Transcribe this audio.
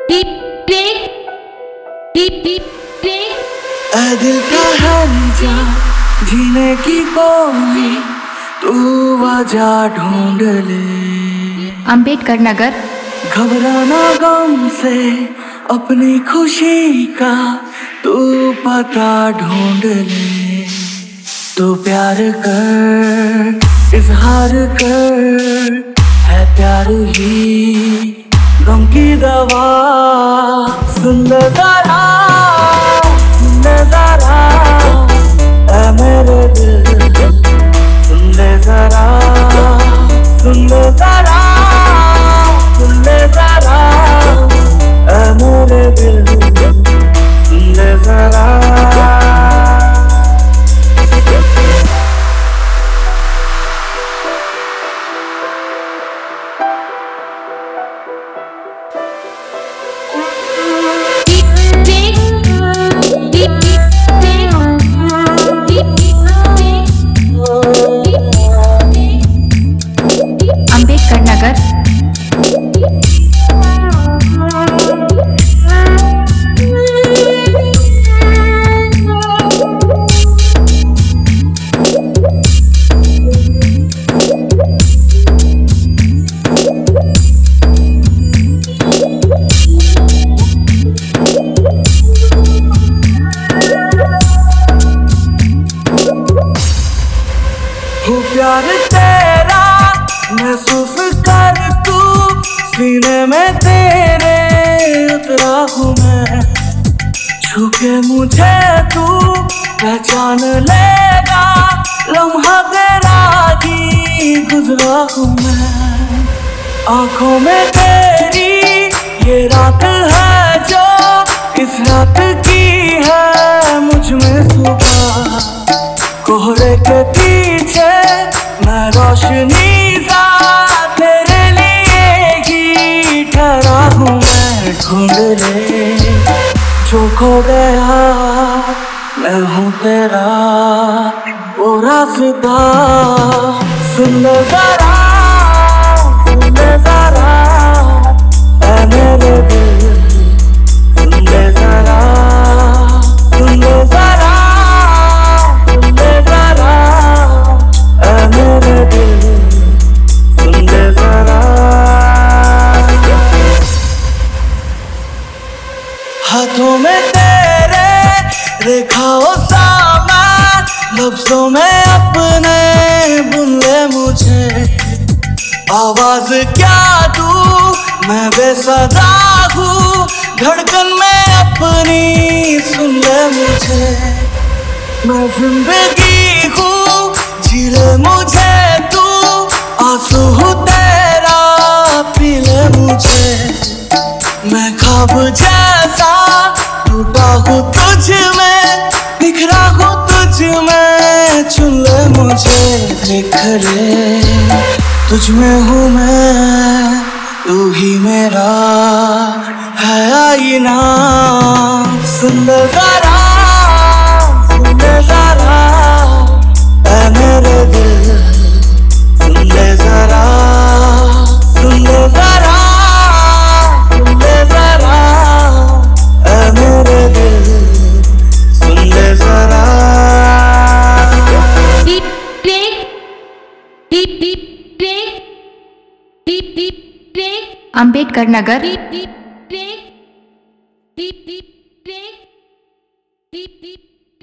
ऐ दिल का है जीने की कोई तू वजह ढूंढ ले। अंबेडकर नगर। घबराना गम से अपनी खुशी का तू पता ढूंढ ले। तू प्यार कर इजहार कर, है प्यार ही गम की दवा। सुन ले जरा, सुन ले जरा, ऐ मेरे दिल सुन ले जरा, सुन ले जरा, सुन ले जरा, ऐ मेरे दिल सुन ले जरा। अंबेडकर नगर। हो प्यार तेरा महसूस कर तू, सीने में तेरे उतरा हूँ मैं। छू के मुझे तू पहचान लेगा, लम्हा तेरा ही गुजरा हूँ मैं। आंखों में तेरी ये रात है जो इस रात की है मुझ में सुबह। कोहरे के पीछे मैं रोशनी सा तेरे लिए ही ठहरा हूँ मैं। ढूंढ ले जो खो गया, मैं हूँ तेरा वो रास्ता। सुन ले जरा, सुन ले जरा, ऐ मेरे दिल सुन ले जरा, सुन ले जरा, सुन ले जरा, ऐ मेरे दिल सुन ले जरा। हाथों में तेरे रेखाओं सामान, लफ्जों में अपने बुन ले मुझे। आवाज क्या दूं मैं बेसदा हूँ, धड़कन में अपनी सुन ले मुझे। मैं जिंदगी हूँ जी ले मुझे तू, आंसू हूँ तेरा पी ले मुझे। मैं ख्वाब जैसा टूटा हूँ तुझ में, बिखरा हूँ तुझ में, चुन ले मुझे। लिख ले तुझ में हूँ मैं, तू ही मेरा है आईना। सुन ले जरा, सुन ले जरा, ऐ मेरे दिल सुन ले जरा, सुन ले जरा, सुन ले जरा, ऐ मेरे दिल सुन ले जरा। अंबेडकर नगर।